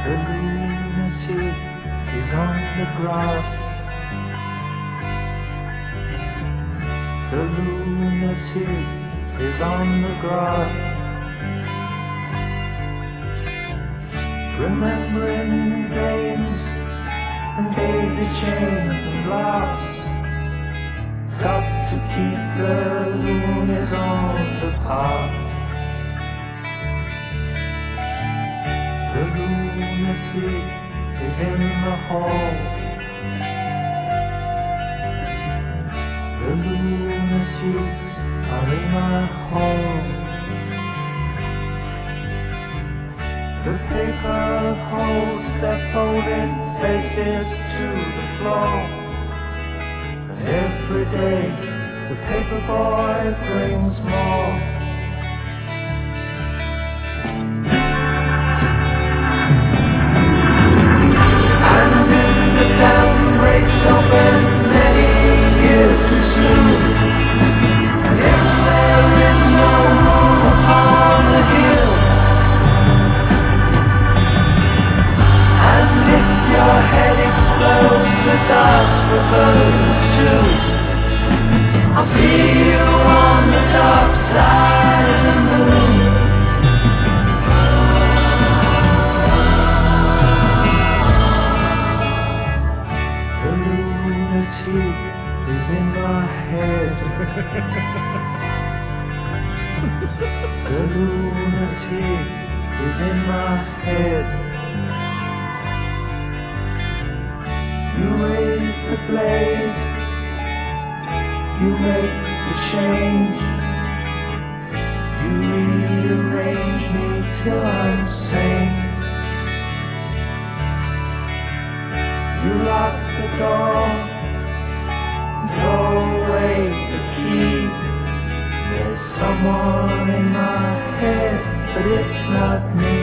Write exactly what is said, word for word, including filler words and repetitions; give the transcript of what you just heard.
The lunatic is on the grass. The lunatic is on the grass, remembering games and daisy chains and glass. Got to keep the loonies on the path. The lunatic is in the hall. The lunatics are in my home. The paper holds their folded faces to the floor. And every day the paper boy brings more. And if the dam breaks open many years too soon, and if there is no moon upon the hill, and if your head explodes, the dark reverses too, I'll see you on the dark side of the moon. The lunatic is in my head. The lunatic is in my head. You raise the blaze, you make the change, you rearrange me till I'm sane. You lock the door, throw away the key. There's someone in my head, but it's not me.